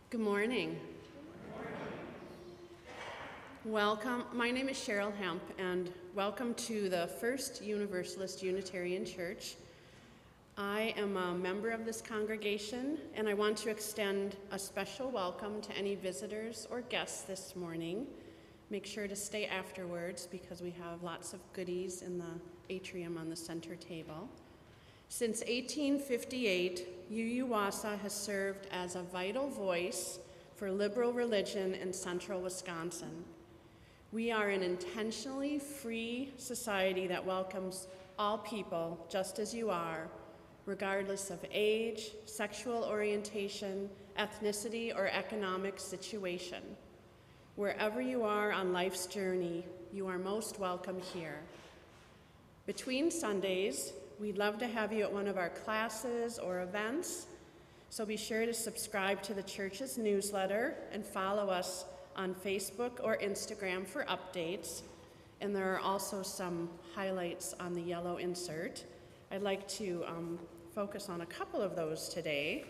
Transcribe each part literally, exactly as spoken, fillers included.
Good morning. Welcome. My name is Cheryl Hemp, and welcome to the First Universalist Unitarian Church. I am a member of this congregation, and I want to extend a special welcome to any visitors or guests this morning. Make sure to stay afterwards because we have lots of goodies in the atrium on the center table. Since eighteen fifty-eight, U U W A S A has served as a vital voice for liberal religion in central Wisconsin. We are an intentionally free society that welcomes all people just as you are, regardless of age, sexual orientation, ethnicity, or economic situation. Wherever you are on life's journey, you are most welcome here. Between Sundays, we'd love to have you at one of our classes or events, so be sure to subscribe to the church's newsletter and follow us on Facebook or Instagram for updates. And there are also some highlights on the yellow insert. I'd like to um, focus on a couple of those today.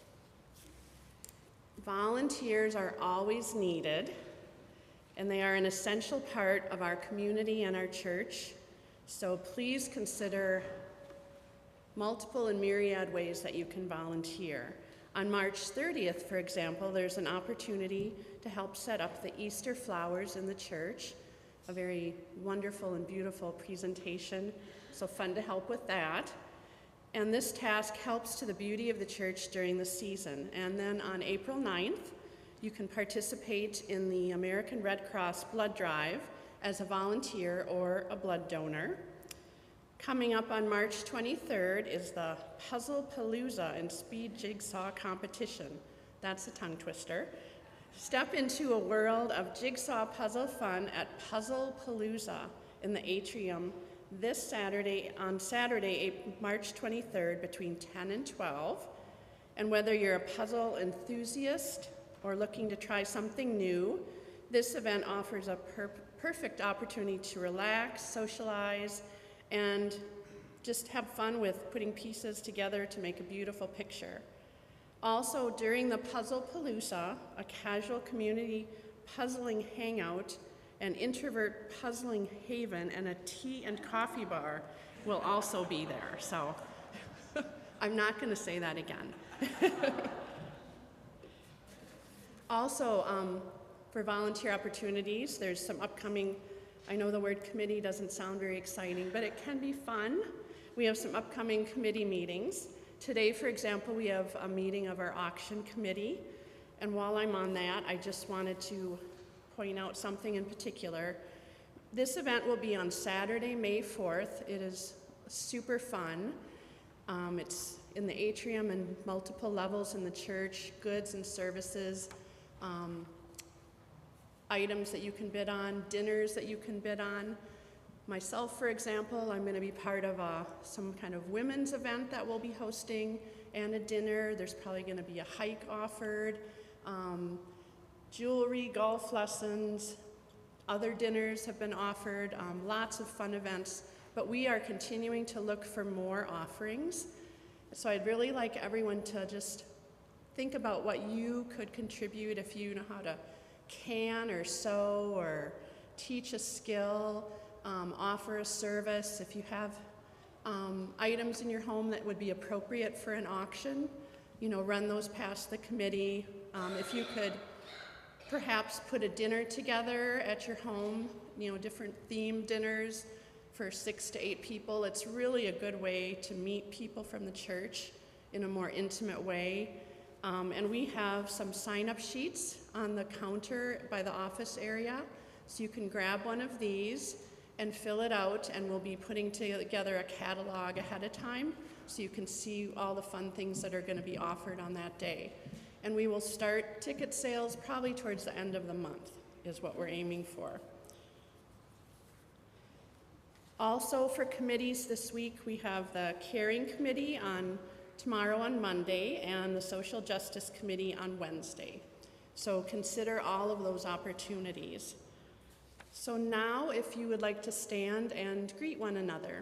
Volunteers are always needed, and they are an essential part of our community and our church. So please consider multiple and myriad ways that you can volunteer. On March thirtieth, for example, there's an opportunity to help set up the Easter flowers in the church, a very wonderful and beautiful presentation, so fun to help with that. And this task helps to the beauty of the church during the season. And then on April ninth, you can participate in the American Red Cross blood drive as a volunteer or a blood donor. Coming up on March twenty-third is the Puzzle Palooza and Speed Jigsaw Competition. That's a tongue twister. Step into a world of jigsaw puzzle fun at Puzzle Palooza in the atrium this Saturday, on Saturday, March twenty-third, between ten and twelve. And whether you're a puzzle enthusiast or looking to try something new, this event offers a per- perfect opportunity to relax, socialize, and just have fun with putting pieces together to make a beautiful picture. Also, during the Puzzle Palooza, a casual community puzzling hangout, an introvert puzzling haven, and a tea and coffee bar will also be there. So I'm not going to say that again. Also, um, for volunteer opportunities, there's some upcoming, I know the word committee doesn't sound very exciting, but it can be fun. We have some upcoming committee meetings. Today, for example, we have a meeting of our auction committee. And while I'm on that, I just wanted to point out something in particular. This event will be on Saturday, May fourth. It is super fun. Um, it's in the atrium and multiple levels in the church, goods and services, um, items that you can bid on, dinners that you can bid on. Myself, for example, I'm going to be part of a, some kind of women's event that we'll be hosting and a dinner. There's probably going to be a hike offered, um, jewelry, golf lessons, other dinners have been offered, um, lots of fun events, but we are continuing to look for more offerings. So I'd really like everyone to just think about what you could contribute if you know how to can or sew or teach a skill, um, offer a service. If you have um, items in your home that would be appropriate for an auction, you know, run those past the committee. Um, if you could perhaps put a dinner together at your home, you know, different themed dinners for six to eight people. It's really a good way to meet people from the church in a more intimate way. Um, and we have some sign-up sheets on the counter by the office area, so you can grab one of these and fill it out, and we'll be putting together a catalog ahead of time so you can see all the fun things that are going to be offered on that day. And we will start ticket sales probably towards the end of the month is what we're aiming for. Also for committees this week, we have the Caring Committee on tomorrow on Monday, and the Social Justice Committee on Wednesday. So consider all of those opportunities. So now, if you would like to stand and greet one another.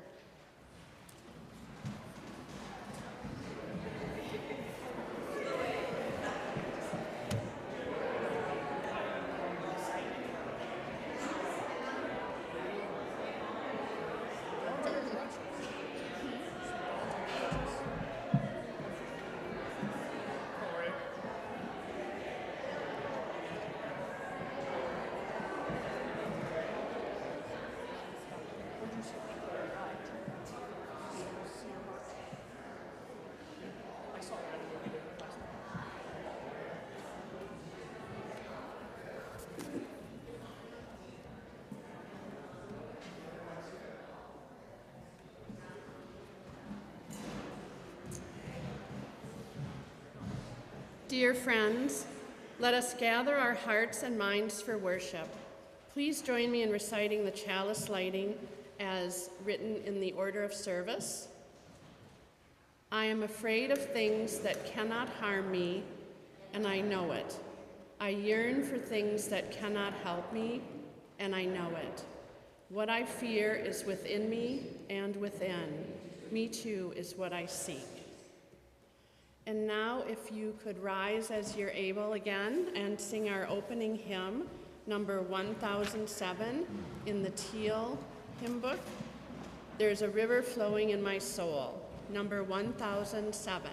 Dear friends, let us gather our hearts and minds for worship. Please join me in reciting the chalice lighting as written in the order of service. I am afraid of things that cannot harm me, and I know it. I yearn for things that cannot help me, and I know it. What I fear is within me and within. Me too is what I seek. And now, if you could rise as you're able again and sing our opening hymn, number one thousand seven in the Teal hymn book. There's a river flowing in my soul, number one thousand seven.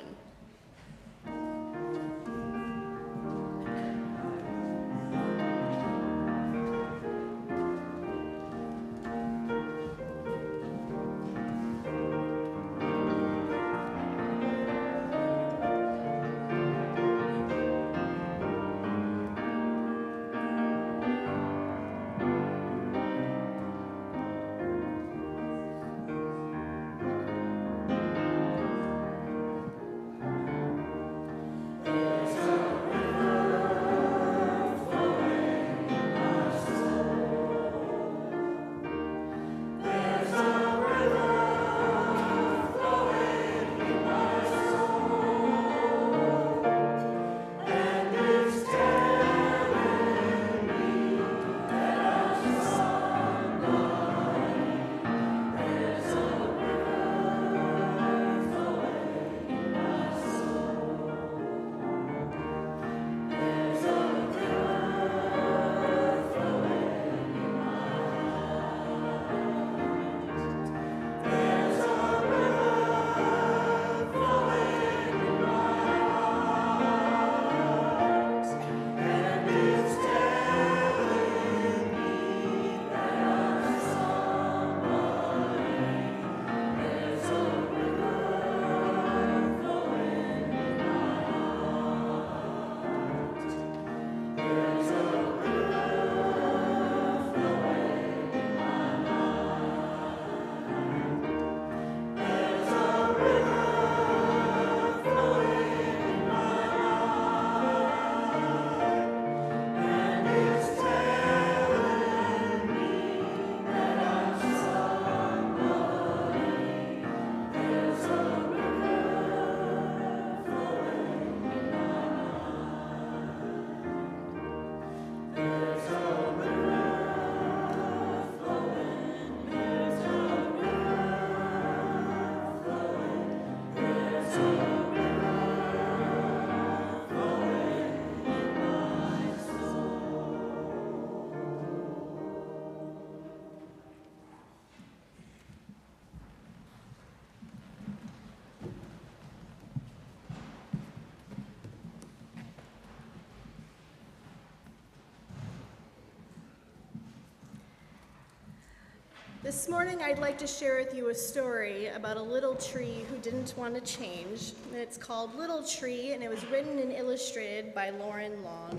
This morning I'd like to share with you a story about a little tree who didn't want to change. And it's called Little Tree, and it was written and illustrated by Lauren Long.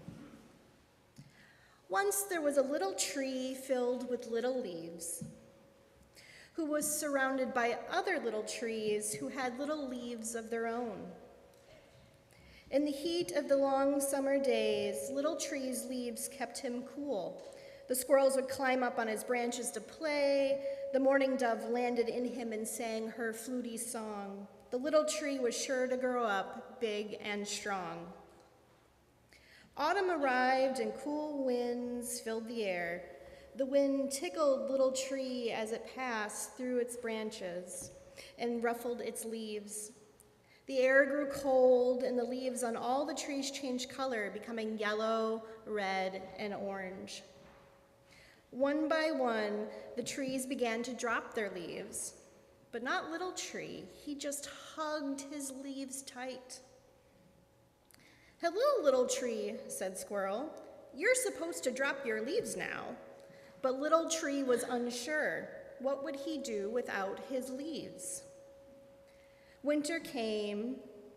Once there was a little tree filled with little leaves, who was surrounded by other little trees who had little leaves of their own. In the heat of the long summer days, Little Tree's leaves kept him cool. The squirrels would climb up on his branches to play. The mourning dove landed in him and sang her fluty song. The little tree was sure to grow up big and strong. Autumn arrived and cool winds filled the air. The wind tickled Little Tree as it passed through its branches and ruffled its leaves. The air grew cold and the leaves on all the trees changed color, becoming yellow, red, and orange. One by one, the trees began to drop their leaves, but not Little Tree. He just hugged his leaves tight. "Hello, Little Tree," said Squirrel. "You're supposed to drop your leaves now." But Little Tree was unsure. What would he do without his leaves? Winter came.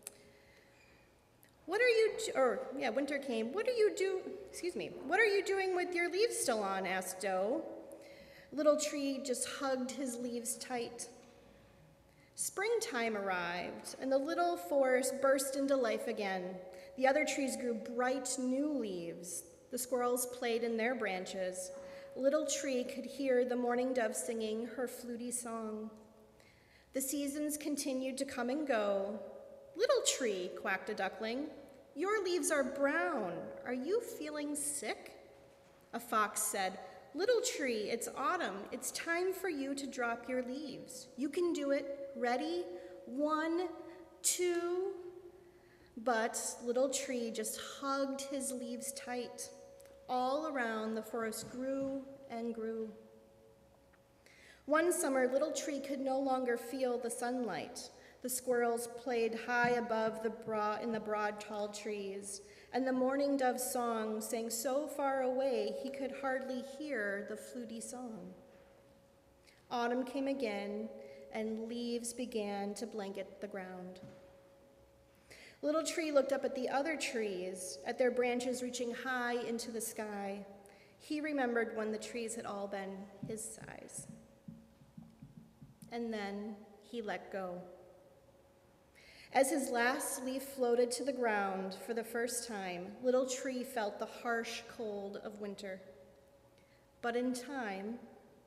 What are you, or yeah, winter came. What are you do, excuse me, what are you doing with your leaves still on, asked Doe. Little Tree just hugged his leaves tight. Springtime arrived, and the little forest burst into life again. The other trees grew bright new leaves. The squirrels played in their branches. Little Tree could hear the mourning dove singing her fluty song. The seasons continued to come and go. Little Tree, quacked a duckling, your leaves are brown. Are you feeling sick? A fox said, Little Tree, it's autumn. It's time for you to drop your leaves. You can do it. Ready? One, two. But Little Tree just hugged his leaves tight. All around, the forest grew and grew. One summer, Little Tree could no longer feel the sunlight. The squirrels played high above the broad, in the broad, tall trees, and the mourning dove's song sang so far away he could hardly hear the fluty song. Autumn came again, and leaves began to blanket the ground. Little Tree looked up at the other trees, at their branches reaching high into the sky. He remembered when the trees had all been his size. And then he let go. As his last leaf floated to the ground for the first time, Little Tree felt the harsh cold of winter. But in time,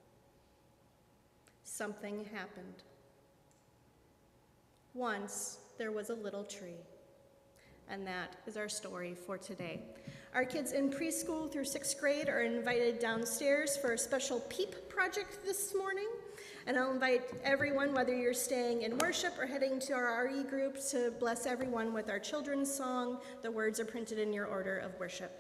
something happened. Once there was a little tree. And that is our story for today. Our kids in preschool through sixth grade are invited downstairs for a special PEEP project this morning. And I'll invite everyone, whether you're staying in worship or heading to our R E group, to bless everyone with our children's song. The words are printed in your order of worship.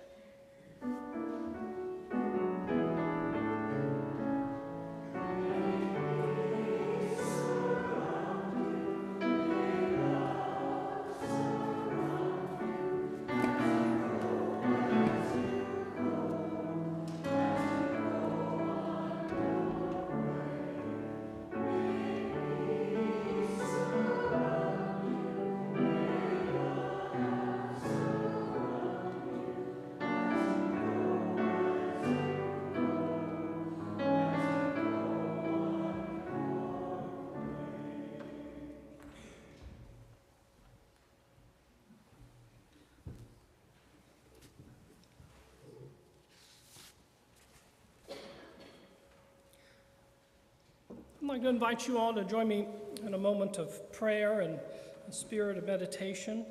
I'd like to invite you all to join me in a moment of prayer and a spirit of meditation.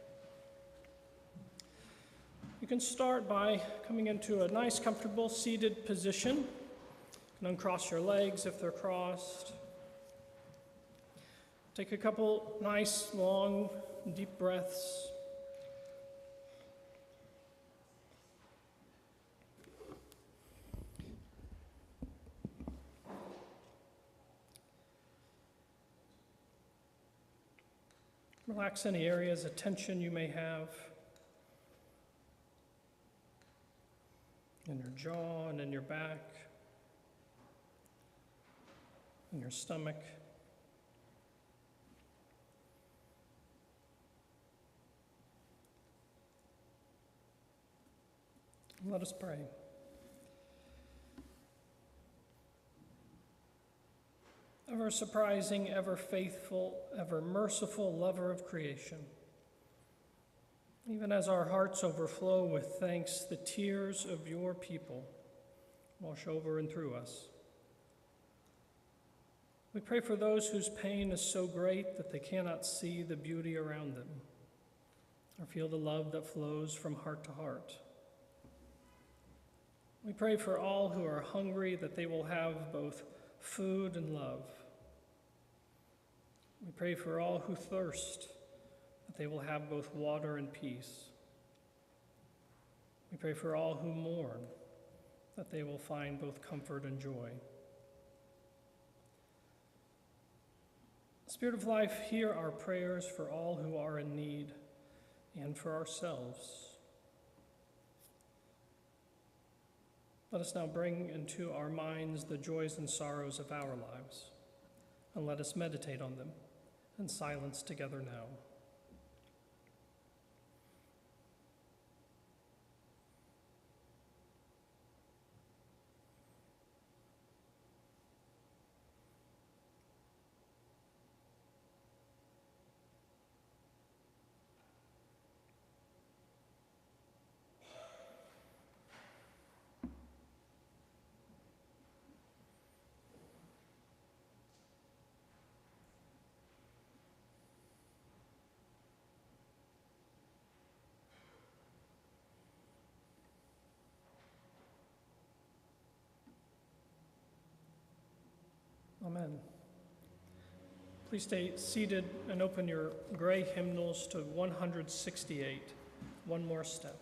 You can start by coming into a nice, comfortable, seated position. You can uncross your legs if they're crossed. Take a couple nice, long, deep breaths. Relax any areas of tension you may have in your jaw and in your back, in your stomach. Let us pray. Ever surprising, ever faithful, ever merciful lover of creation. Even as our hearts overflow with thanks, the tears of your people wash over and through us. We pray for those whose pain is so great that they cannot see the beauty around them or feel the love that flows from heart to heart. We pray for all who are hungry that they will have both food and love. We pray for all who thirst, that they will have both water and peace. We pray for all who mourn, that they will find both comfort and joy. Spirit of life, hear our prayers for all who are in need and for ourselves. Let us now bring into our minds the joys and sorrows of our lives, and let us meditate on them in silence together now. Amen. Please stay seated and open your gray hymnals to one hundred sixty-eight. One more step.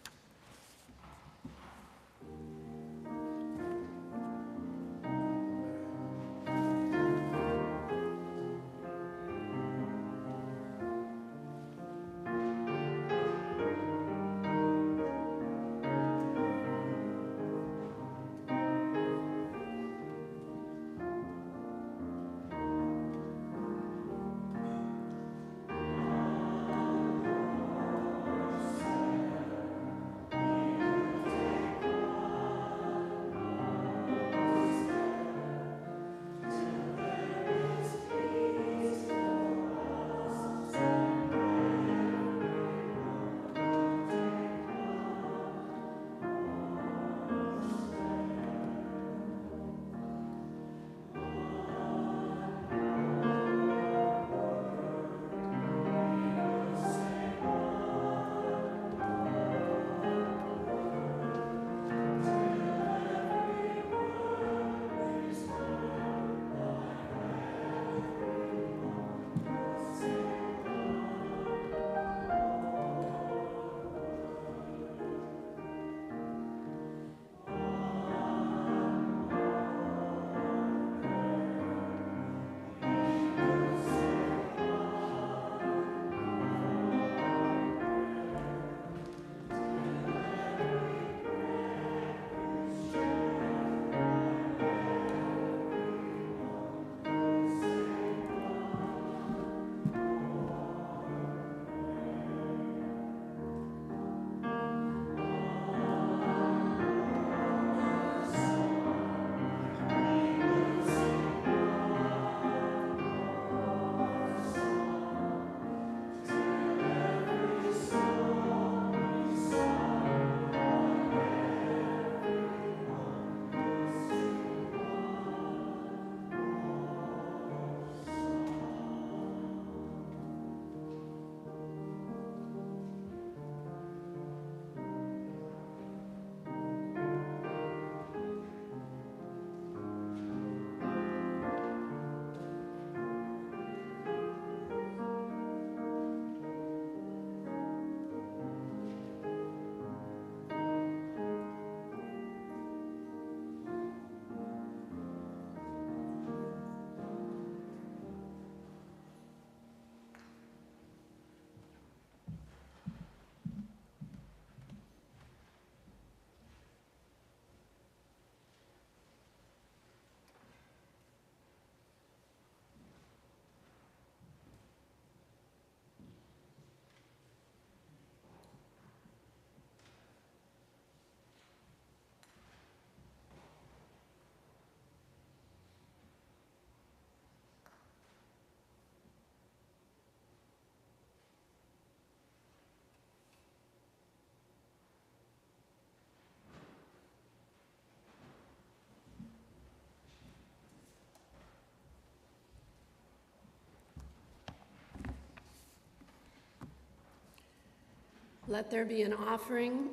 Let there be an offering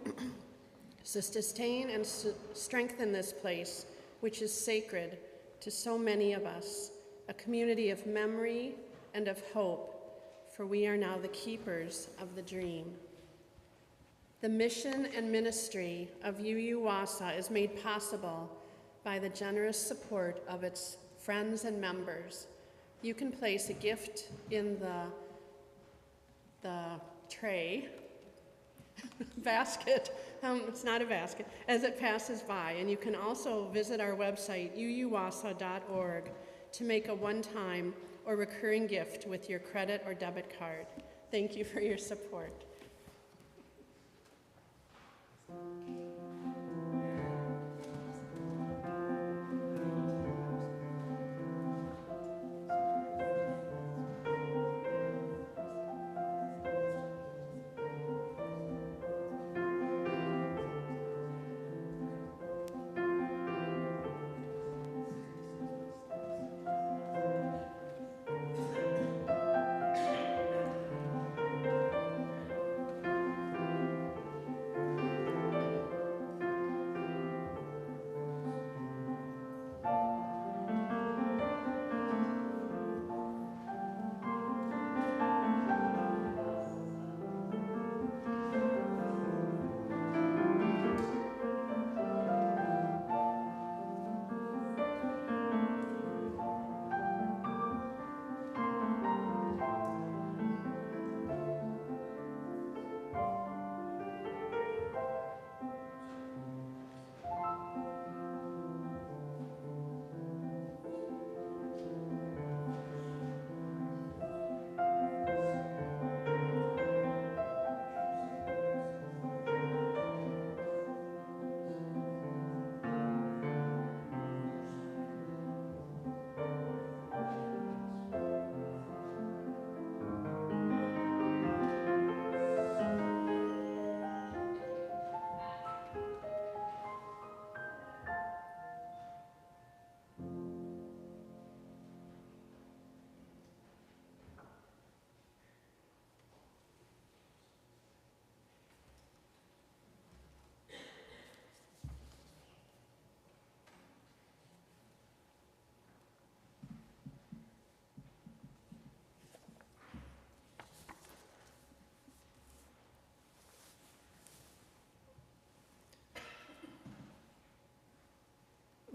to sustain and s- strengthen this place, which is sacred to so many of us, a community of memory and of hope, for we are now the keepers of the dream. The mission and ministry of U U Wausau is made possible by the generous support of its friends and members. You can place a gift in the, the tray, basket, um, it's not a basket, as it passes by. And you can also visit our website, u u wausau dot org, to make a one-time or recurring gift with your credit or debit card. Thank you for your support.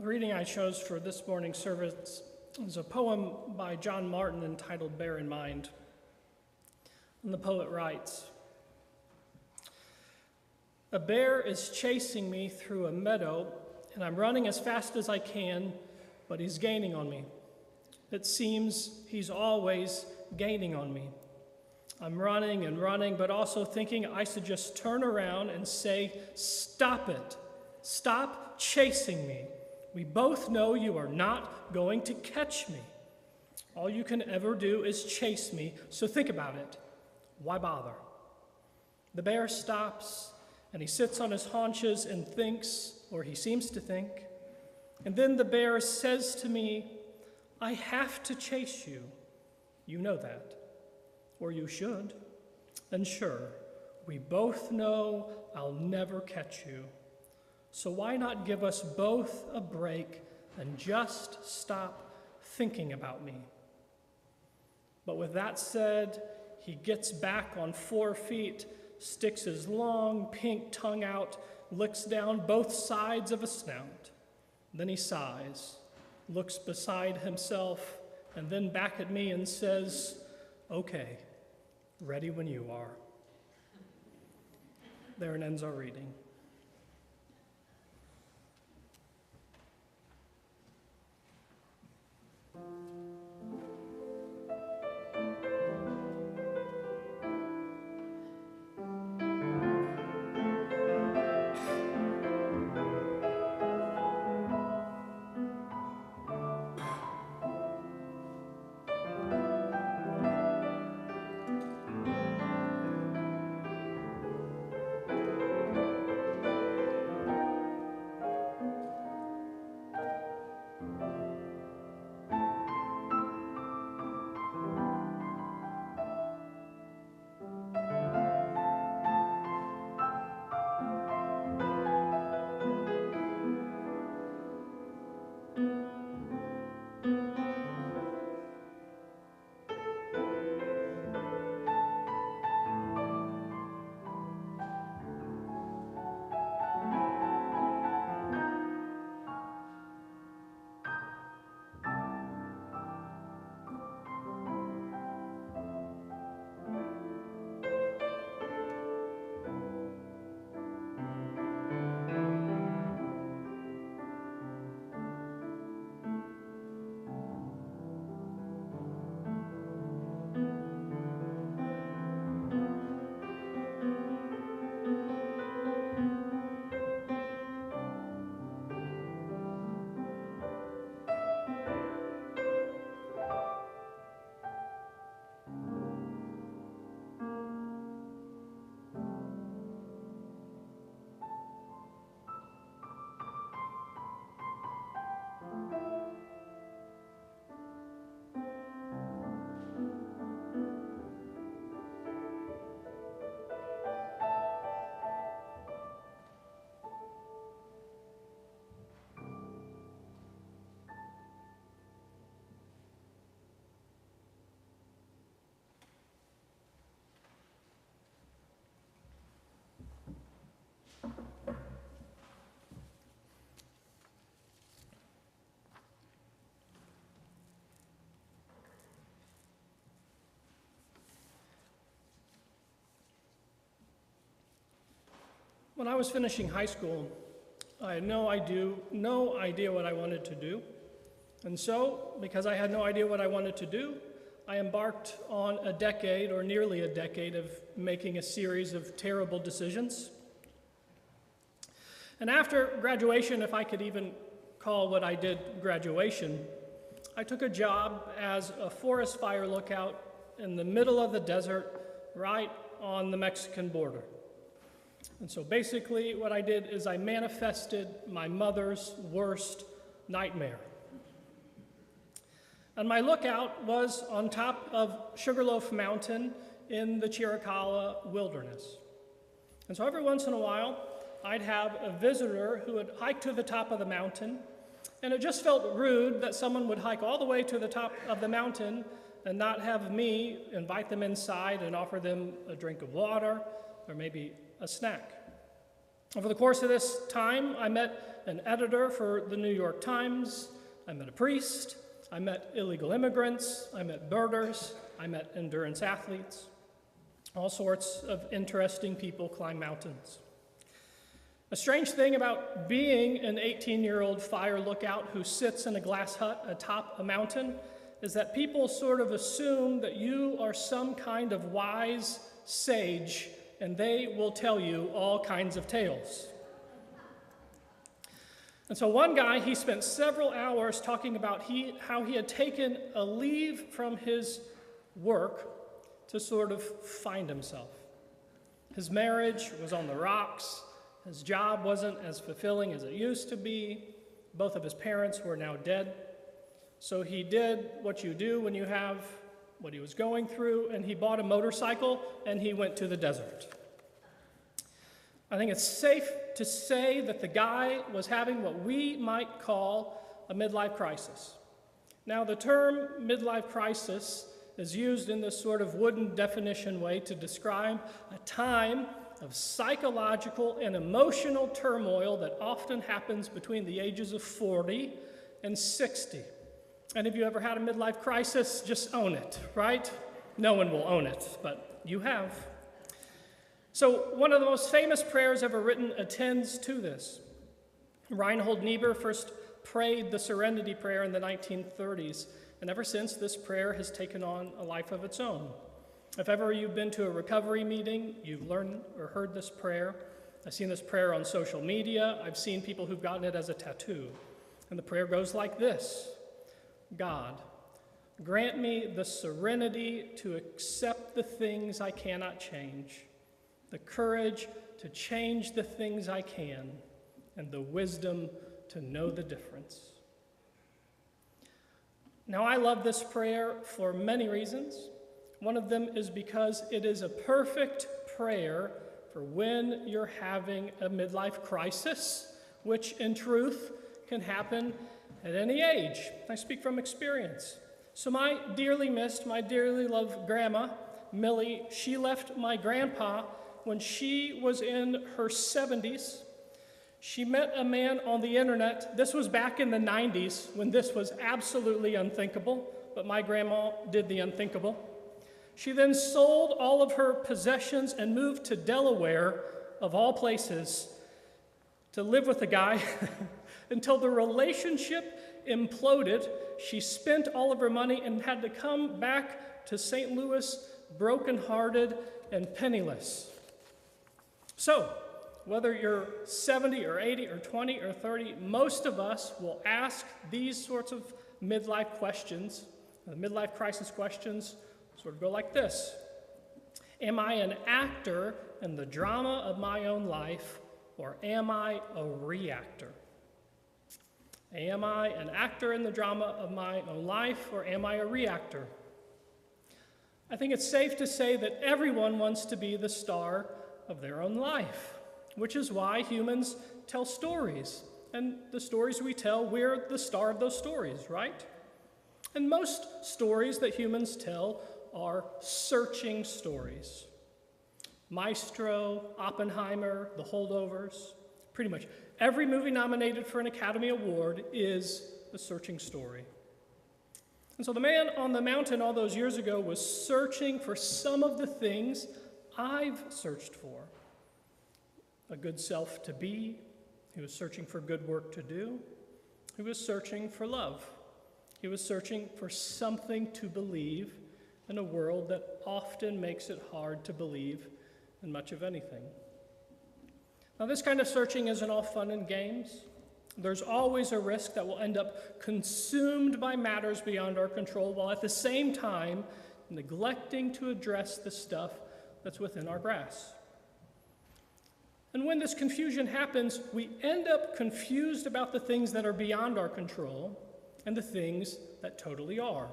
The reading I chose for this morning's service is a poem by John Martin entitled Bear in Mind. And the poet writes, "A bear is chasing me through a meadow, and I'm running as fast as I can, but he's gaining on me. It seems he's always gaining on me. I'm running and running, but also thinking I should just turn around and say, 'Stop it. Stop chasing me. We both know you are not going to catch me. All you can ever do is chase me, so think about it. Why bother?' The bear stops, and he sits on his haunches and thinks, or he seems to think. And then the bear says to me, 'I have to chase you. You know that. Or you should. And sure, we both know I'll never catch you. So why not give us both a break and just stop thinking about me?' But with that said, he gets back on four feet, sticks his long pink tongue out, licks down both sides of a snout. Then he sighs, looks beside himself, and then back at me and says, 'Okay, ready when you are.'" There ends our reading. When I was finishing high school, I had no idea, no idea what I wanted to do. And so, because I had no idea what I wanted to do, I embarked on a decade, or nearly a decade, of making a series of terrible decisions. And after graduation, if I could even call what I did graduation, I took a job as a forest fire lookout in the middle of the desert, right on the Mexican border. And so basically what I did is I manifested my mother's worst nightmare. And my lookout was on top of Sugarloaf Mountain in the Chiricahua Wilderness. And so every once in a while, I'd have a visitor who would hike to the top of the mountain, and it just felt rude that someone would hike all the way to the top of the mountain and not have me invite them inside and offer them a drink of water or maybe a snack. Over the course of this time, I met an editor for the New York Times, I met a priest, I met illegal immigrants, I met birders, I met endurance athletes. All sorts of interesting people climb mountains. A strange thing about being an eighteen-year-old fire lookout who sits in a glass hut atop a mountain is that people sort of assume that you are some kind of wise sage, and they will tell you all kinds of tales. And so one guy, he spent several hours talking about he, how he had taken a leave from his work to sort of find himself. His marriage was on the rocks. His job wasn't as fulfilling as it used to be. Both of his parents were now dead. So he did what you do when you have what he was going through, and he bought a motorcycle, and he went to the desert. I think it's safe to say that the guy was having what we might call a midlife crisis. Now, the term midlife crisis is used in this sort of wooden definition way to describe a time of psychological and emotional turmoil that often happens between the ages of forty and sixty. And if you ever had a midlife crisis, just own it, right? No one will own it, but you have. So one of the most famous prayers ever written attends to this. Reinhold Niebuhr first prayed the Serenity Prayer in the nineteen thirties, and ever since, this prayer has taken on a life of its own. If ever you've been to a recovery meeting, you've learned or heard this prayer. I've seen this prayer on social media. I've seen people who've gotten it as a tattoo. And the prayer goes like this: God, grant me the serenity to accept the things I cannot change, the courage to change the things I can, and the wisdom to know the difference. Now, I love this prayer for many reasons. One of them is because it is a perfect prayer for when you're having a midlife crisis, which in truth can happen at any age. I speak from experience. So my dearly missed, my dearly loved grandma, Millie, she left my grandpa when she was in her seventies. She met a man on the internet. This was back in the nineties when this was absolutely unthinkable, but my grandma did the unthinkable. She then sold all of her possessions and moved to Delaware, of all places, to live with a guy until the relationship imploded. She spent all of her money and had to come back to Saint Louis brokenhearted and penniless. So, whether you're seventy or eighty or twenty or thirty, most of us will ask these sorts of midlife questions. The midlife crisis questions sort of go like this: am I an actor in the drama of my own life, or am I a reactor? Am I an actor in the drama of my own life, or am I a reactor? I think it's safe to say that everyone wants to be the star of their own life, which is why humans tell stories. And the stories we tell, we're the star of those stories, right? And most stories that humans tell are searching stories. Maestro, Oppenheimer, The Holdovers, pretty much every movie nominated for an Academy Award is a searching story. And so the man on the mountain all those years ago was searching for some of the things I've searched for. A good self to be. He was searching for good work to do. He was searching for love. He was searching for something to believe in a world that often makes it hard to believe in much of anything. Now, this kind of searching isn't all fun and games. There's always a risk that we'll end up consumed by matters beyond our control, while at the same time neglecting to address the stuff that's within our grasp. And when this confusion happens, we end up confused about the things that are beyond our control and the things that totally are.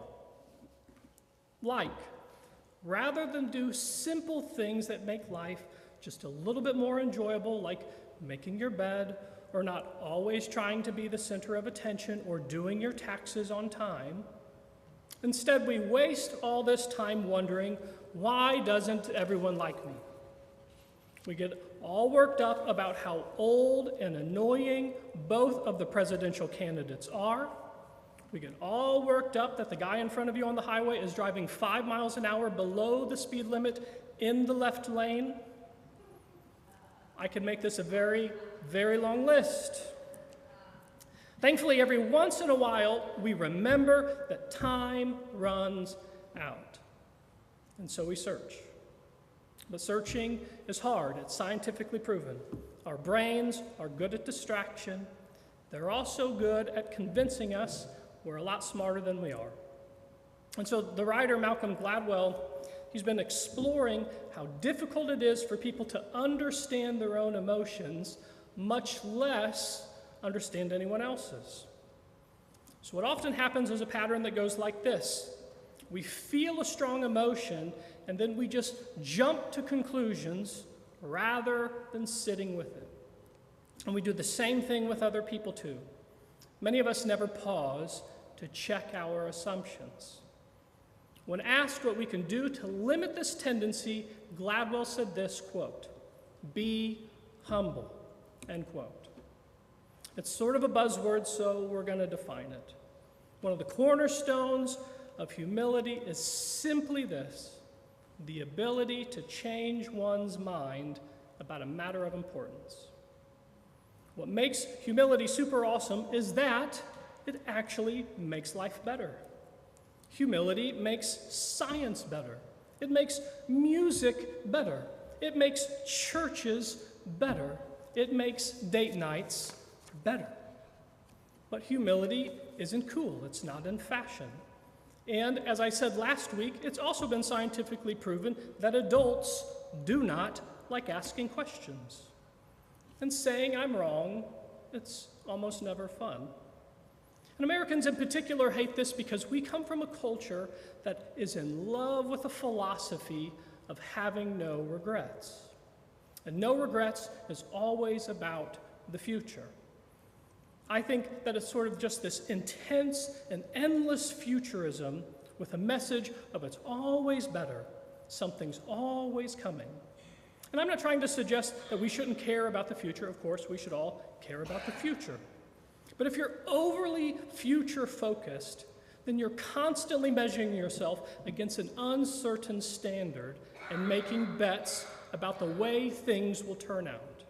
Like, rather than do simple things that make life just a little bit more enjoyable, like making your bed, or not always trying to be the center of attention, or doing your taxes on time, instead we waste all this time wondering, why doesn't everyone like me? We get all worked up about how old and annoying both of the presidential candidates are. We get all worked up that the guy in front of you on the highway is driving five miles an hour below the speed limit in the left lane. I could make this a very, very long list. Thankfully, every once in a while, we remember that time runs out. And so we search. But searching is hard. It's scientifically proven. Our brains are good at distraction. They're also good at convincing us we're a lot smarter than we are. And so the writer Malcolm Gladwell, he's been exploring how difficult it is for people to understand their own emotions, much less understand anyone else's. So what often happens is a pattern that goes like this. We feel a strong emotion, and then we just jump to conclusions rather than sitting with it. And we do the same thing with other people too. Many of us never pause to check our assumptions. When asked what we can do to limit this tendency, Gladwell said this, quote, "Be humble," end quote. It's sort of a buzzword, so we're going to define it. One of the cornerstones of humility is simply this: the ability to change one's mind about a matter of importance. What makes humility super awesome is that it actually makes life better. Humility makes science better. It makes music better. It makes churches better. It makes date nights better. But humility isn't cool. It's not in fashion. And as I said last week, it's also been scientifically proven that adults do not like asking questions. And saying I'm wrong, it's almost never fun. And Americans in particular hate this because we come from a culture that is in love with the philosophy of having no regrets. And no regrets is always about the future. I think that it's sort of just this intense and endless futurism with a message of it's always better, something's always coming. And I'm not trying to suggest that we shouldn't care about the future. Of course, we should all care about the future. But if you're overly future-focused, then you're constantly measuring yourself against an uncertain standard and making bets about the way things will turn out.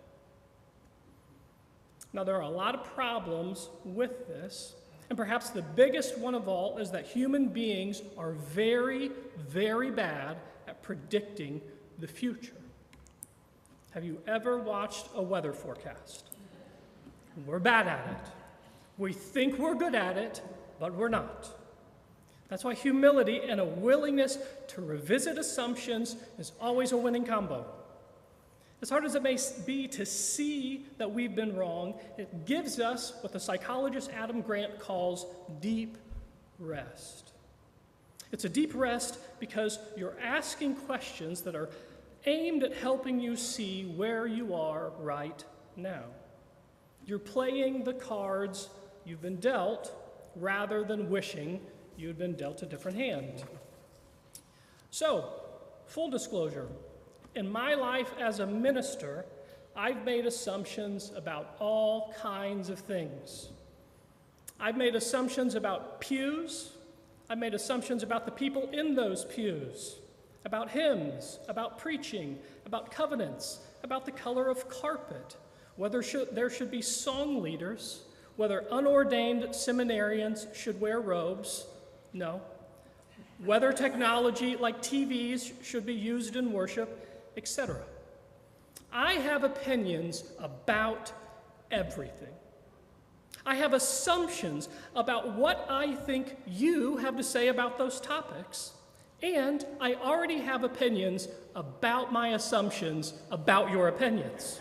Now, there are a lot of problems with this, and perhaps the biggest one of all is that human beings are very, very bad at predicting the future. Have you ever watched a weather forecast? We're bad at it. We think we're good at it, but we're not. That's why humility and a willingness to revisit assumptions is always a winning combo. As hard as it may be to see that we've been wrong, it gives us what the psychologist Adam Grant calls deep rest. It's a deep rest because you're asking questions that are aimed at helping you see where you are right now. You're playing the cards you've been dealt rather than wishing you'd been dealt a different hand. So, full disclosure, in my life as a minister, I've made assumptions about all kinds of things. I've made assumptions about pews. I've made assumptions about the people in those pews, about hymns, about preaching, about covenants, about the color of carpet, whether should, there should be song leaders, whether unordained seminarians should wear robes, no, whether technology like T Vs should be used in worship, et cetera. I have opinions about everything. I have assumptions about what I think you have to say about those topics, and I already have opinions about my assumptions about your opinions.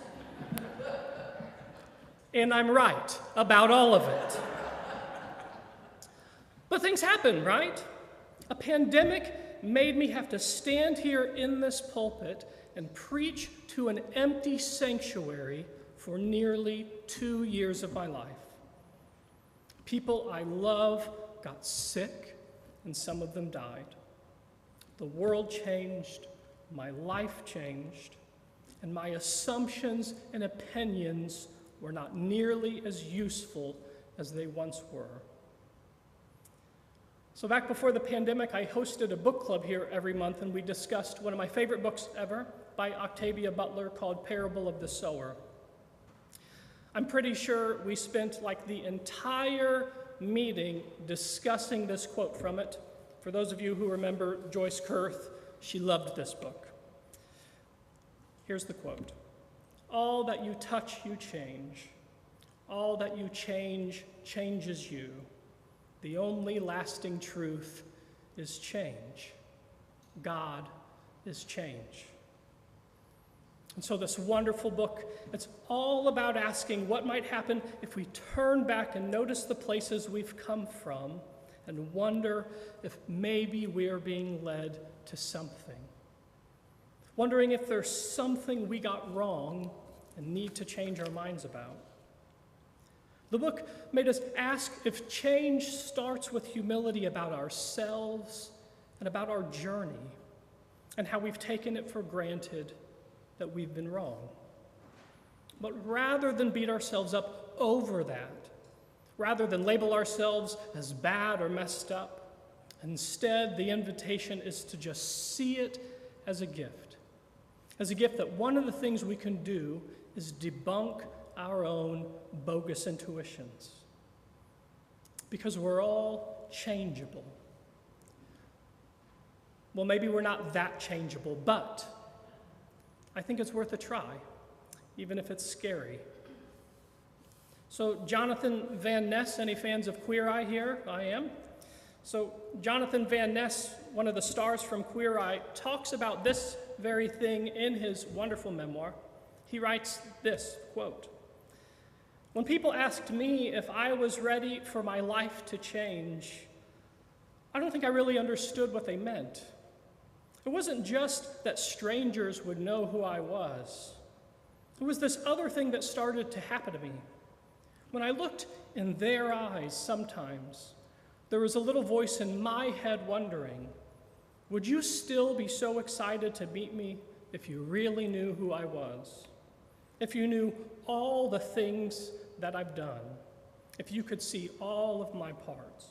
And I'm right about all of it. But things happen, right? A pandemic made me have to stand here in this pulpit and preach to an empty sanctuary for nearly two years of my life. People I love got sick, and some of them died. The world changed, my life changed, and my assumptions and opinions were not nearly as useful as they once were. So back before the pandemic, I hosted a book club here every month, and we discussed one of my favorite books ever by Octavia Butler called Parable of the Sower. I'm pretty sure we spent like the entire meeting discussing this quote from it. For those of you who remember Joyce Kurth, she loved this book. Here's the quote. All that you touch, you change. All that you change, changes you. The only lasting truth is change. God is change. And so this wonderful book, it's all about asking what might happen if we turn back and notice the places we've come from and wonder if maybe we're being led to something. Wondering if there's something we got wrong and need to change our minds about. The book made us ask if change starts with humility about ourselves and about our journey and how we've taken it for granted that we've been wrong. But rather than beat ourselves up over that, rather than label ourselves as bad or messed up, instead the invitation is to just see it as a gift. As a gift that one of the things we can do is debunk our own bogus intuitions. Because we're all changeable. Well, maybe we're not that changeable, but I think it's worth a try, even if it's scary. So Jonathan Van Ness, any fans of Queer Eye here? I am. So Jonathan Van Ness, one of the stars from Queer Eye, talks about this very thing in his wonderful memoir. He writes this, quote, "When people asked me if I was ready for my life to change, I don't think I really understood what they meant. It wasn't just that strangers would know who I was. It was this other thing that started to happen to me. When I looked in their eyes sometimes, there was a little voice in my head wondering, would you still be so excited to meet me if you really knew who I was? If you knew all the things that I've done, if you could see all of my parts."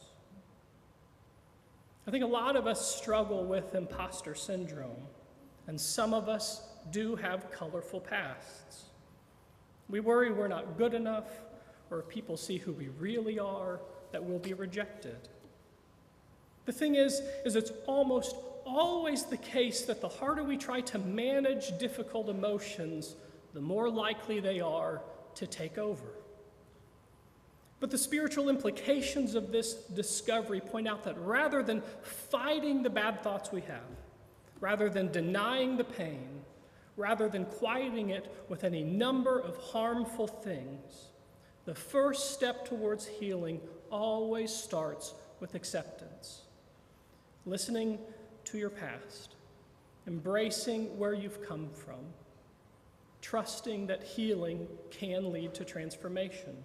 I think a lot of us struggle with imposter syndrome, and some of us do have colorful pasts. We worry we're not good enough, or if people see who we really are, that we'll be rejected. The thing is, is it's almost always the case that the harder we try to manage difficult emotions, the more likely they are to take over. But the spiritual implications of this discovery point out that rather than fighting the bad thoughts we have, rather than denying the pain, rather than quieting it with any number of harmful things, the first step towards healing always starts with acceptance. Listening to your past, embracing where you've come from, trusting that healing can lead to transformation.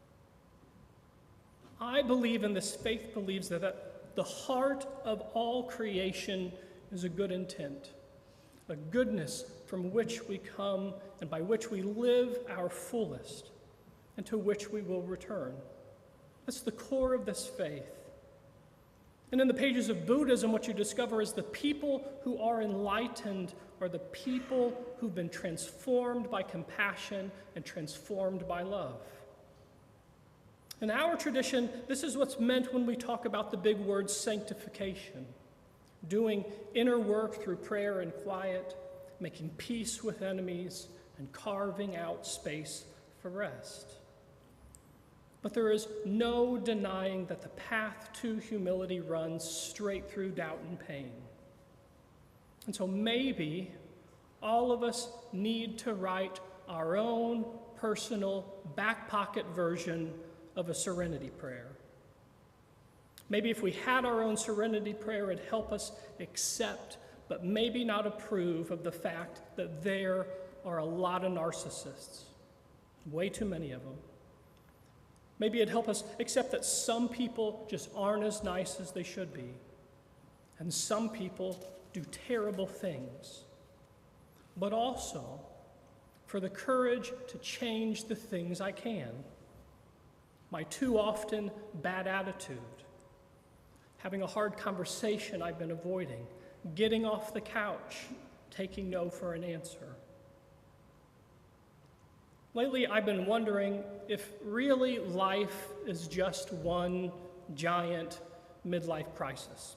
I believe, and this faith believes, that at the heart of all creation is a good intent, a goodness from which we come and by which we live our fullest, and to which we will return. That's the core of this faith. And in the pages of Buddhism, what you discover is the people who are enlightened are the people who've been transformed by compassion and transformed by love. In our tradition, this is what's meant when we talk about the big word sanctification, doing inner work through prayer and quiet, making peace with enemies, and carving out space for rest. But there is no denying that the path to humility runs straight through doubt and pain. And so maybe all of us need to write our own personal back pocket version of a serenity prayer. Maybe if we had our own serenity prayer, it'd help us accept, but maybe not approve of the fact that there are a lot of narcissists, way too many of them. Maybe it'd help us accept that some people just aren't as nice as they should be, and some people do terrible things. But also, for the courage to change the things I can. My too often bad attitude, having a hard conversation I've been avoiding, getting off the couch, taking no for an answer. Lately, I've been wondering if really life is just one giant midlife crisis.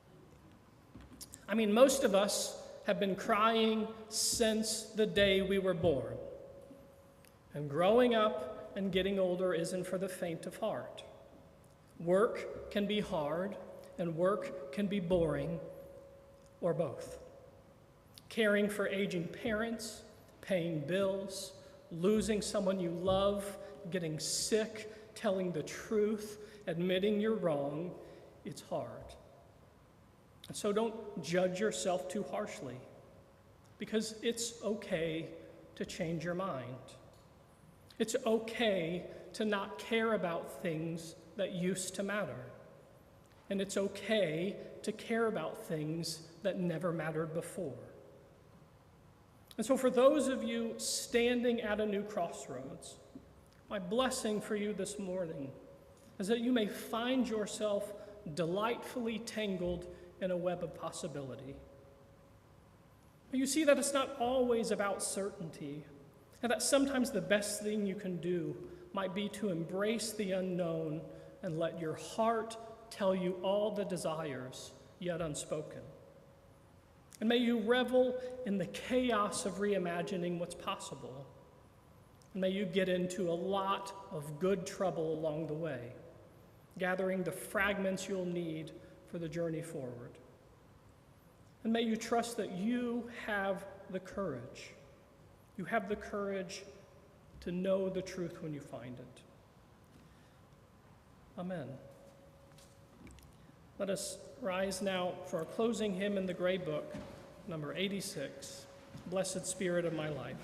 I mean, most of us have been crying since the day we were born. And growing up and getting older isn't for the faint of heart. Work can be hard, and work can be boring, or both. Caring for aging parents, paying bills, losing someone you love, getting sick, telling the truth, admitting you're wrong, it's hard. And so don't judge yourself too harshly, because it's okay to change your mind. It's okay to not care about things that used to matter. And it's okay to care about things that never mattered before. And so for those of you standing at a new crossroads, my blessing for you this morning is that you may find yourself delightfully tangled in a web of possibility. But you see that it's not always about certainty, and that sometimes the best thing you can do might be to embrace the unknown and let your heart tell you all the desires yet unspoken. And may you revel in the chaos of reimagining what's possible. And may you get into a lot of good trouble along the way, gathering the fragments you'll need for the journey forward. And may you trust that you have the courage. You have the courage to know the truth when you find it. Amen. Let us rise now for our closing hymn in the Gray Book, number eighty-six, Blessed Spirit of My Life.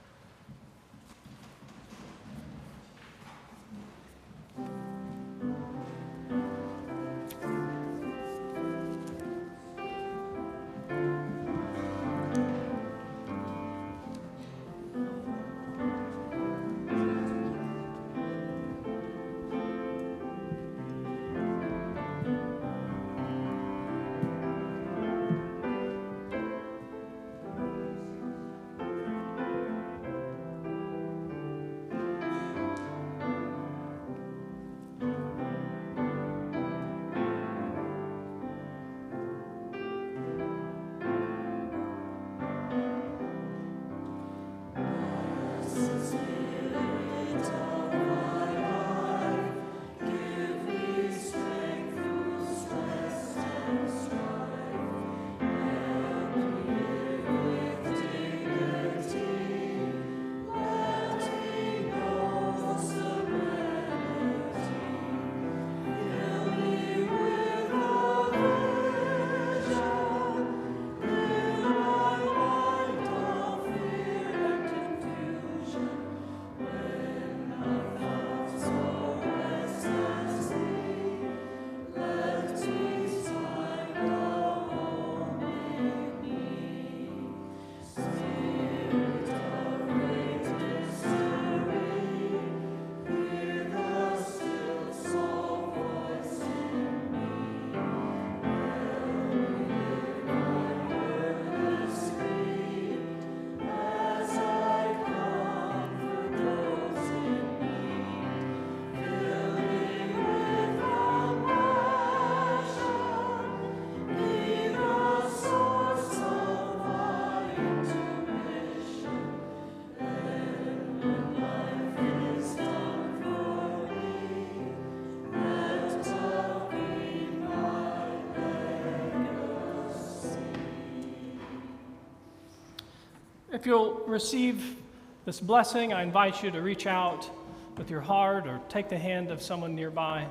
If you'll receive this blessing, I invite you to reach out with your heart or take the hand of someone nearby.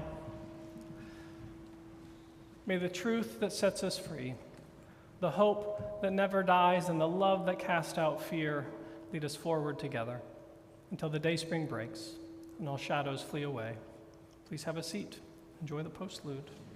May the truth that sets us free, the hope that never dies, and the love that casts out fear lead us forward together until the day spring breaks and all shadows flee away. Please have a seat. Enjoy the postlude.